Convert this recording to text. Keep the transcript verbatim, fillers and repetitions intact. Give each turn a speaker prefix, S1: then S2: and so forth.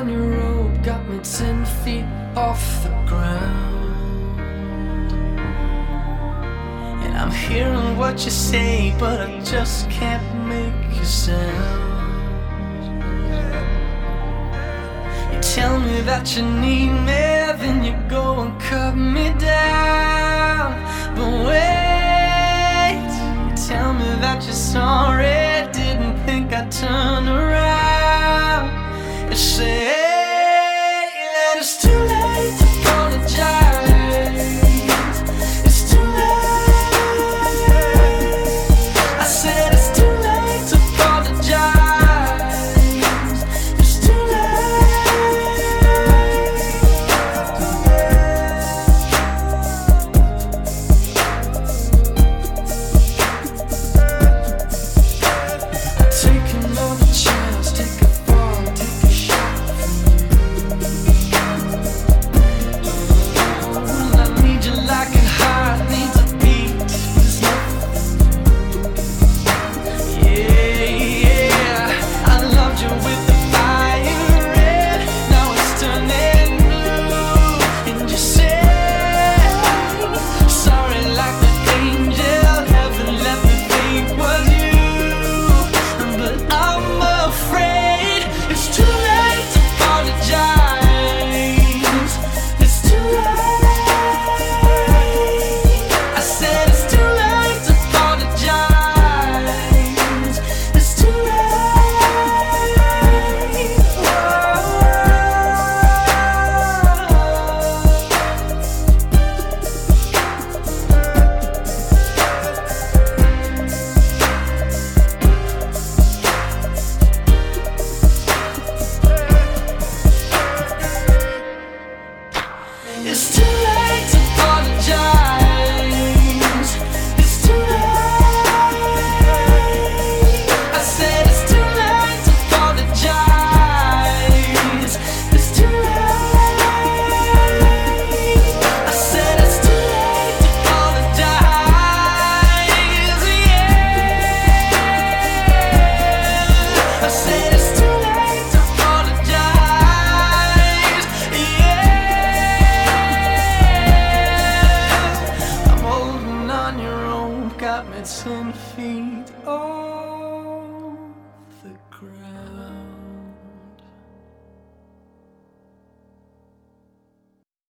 S1: on your road got me ten feet off the ground. And I'm hearing what you say, but I just can't make you sound. You tell me that you need me, then you go and cut me down. But wait, you tell me that you're sorry, didn't think I'd turn around.